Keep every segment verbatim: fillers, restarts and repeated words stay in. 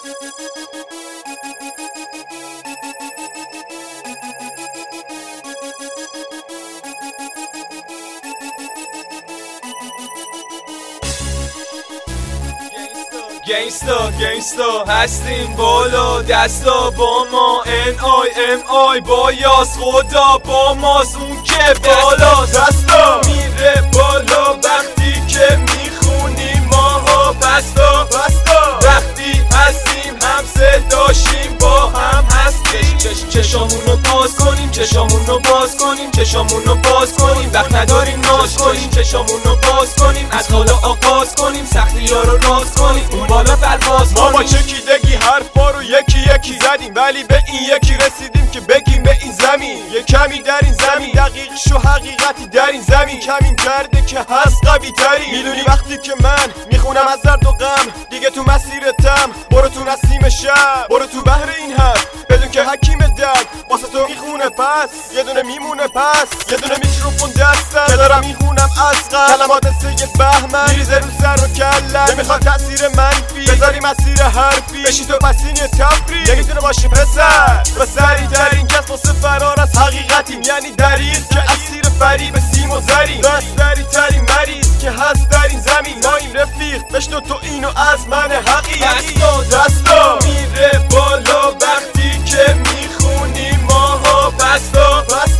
گینستا گینستا هستیم بالا دستا با ما ان آی ام آی با یاس خدا با ماست اون که بالا دستا میره بالا وقتی که میخونیم ماها بستا وقتی هستیم هم صداشیم با هم هستیم چش چشامونو باز کنیم چشامونو باز کنیم چشامونو باز کنیم وقت نداریم ناز کنیم چشامونو باز کنیم از حالا آغاز کنیم سختی ها رو راز کنیم اون بالا پرواز کنیم. ما با چکیدگی حرفا رو یکی یکی زدیم ولی به این یکی رسیدیم که بگیم به این زمین یه کمی در این زمین دقیق شو حقیقتی در این زمین کمین کرده که هست قوی تری میدونی وقتی که من میخونم از درد و غم دیگه تو مسیرتم برو تو نسیم شب برو تو بحر این حرف بدون که حکیم درد واسه تو میخونه پس یه دونه میمونه پس یه دونه میکروفون دستم که دارم میخونم از قلب کلمات سید بهمن میریزه رو سر و کلم نمیخواد تاثیر منفی بذاری مسیر حرفی بشی تو پسین تفری نمیتونه باشی پسر و سریع ترین کس واسه فرار از حقیقتیم یعنی دریغ که اسیر فریب سیم و زریم بس سریع ترین مریض که هست در این زمین ما این رفیق بشنو تو اینو از من حقیقی دستا میره بالا وقتی که میخونیم ماها بستا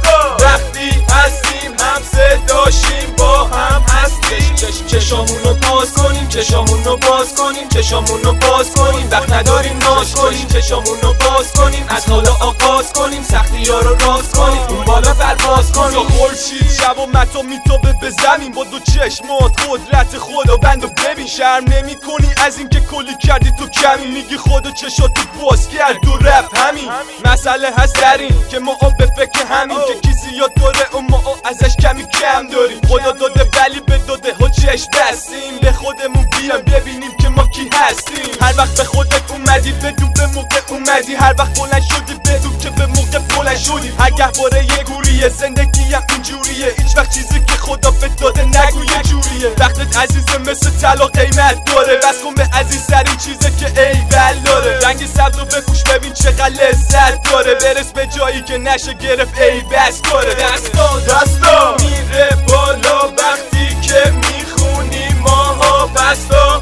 وقتی هستیم هم صداشیم با هم هستیم چش چشامونو باز کنیم چشامونو باز کنیم چشامونو باز کنیم وقت نداریم ناز کنیم چشامونو باز کنیم از حالا آغاز کنیم سختی ها رو راز کنیم اون بالا پرواز کنیم خورشید شب و متا میتابه به زمین با دو چشمات قدرت خدا بندو ببین شرم نمی کنی از این که کلی کردی تو کمی میگی خدا چشاتو باز کرد و رفت همین مسئله هست در این که ما به فکر همین که کی زیاد داره و ما ازش کمی کم داریم خدا داده ولی به داده ها چشم بستیم به خودمون بیام ببینیم که ما کی هستیم هر وقت به خودت اومدی بدون به موقع اومدی هر وقت بلند شدی بدون که به موقع بلند شدی اگه باره یه گوریه زندگی هم اینجوریه هیچ وقت چیزی که خدا به داده نگو یه جوریه وقتت عزیزه مثل طلا قیمت داره بس کن به عزیزترین چیزه که ایول داره رنگ سبز رو بپوش ببین چقدر لذت داره برس به جایی که نشه گرفت ای بس کاره دستا دستا میره بالا وقتی که میخونیم ماها بستا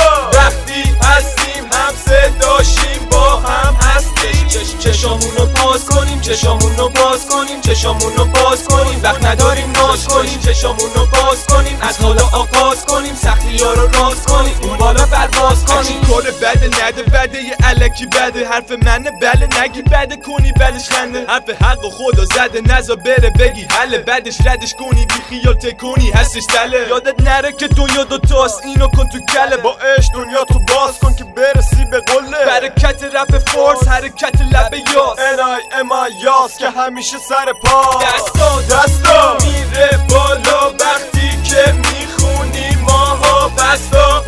وقتی هستیم هم صداشیم با هم هستیم چش چشامونو باز کنیم چشامونو باز کنیم چشامونو باز کنیم وقت نداریم ناز کنیم چشامونو باز کنیم از حالا آغاز کنیم سختی ها رو راز کنیم اون بالا پرواز کنیم کار بده نده بده یه الکی بده حرف منه بله نگی بده کنی بلش خنده حرف حق و خدا زده نزا بره بگی حله بعدش ردش کنی بی خیال تکونی هستش دله یادت نره که دنیا دوتاست اینو کن تو کله با عشق دنیا تو باز کن که برسی به قله برکت رپ فورس حرکت لب یاس ان آی ام آی یاس که همیشه سر پا دستا دستا میره بالا وقتی که میخونیم ماها بستا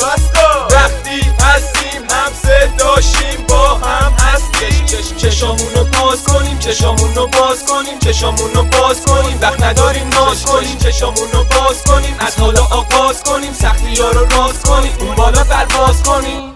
وقتی هستیم هم صداشیم با هم هستیم چش چشامونو باز کنیم چشامونو باز کنیم چشامونو باز کنیم وقت نداریم ناز کنیم چشامونو باز کنیم از حالا آغاز کنیم سختی ها رو راز کنیم اون بالا پرواز کنیم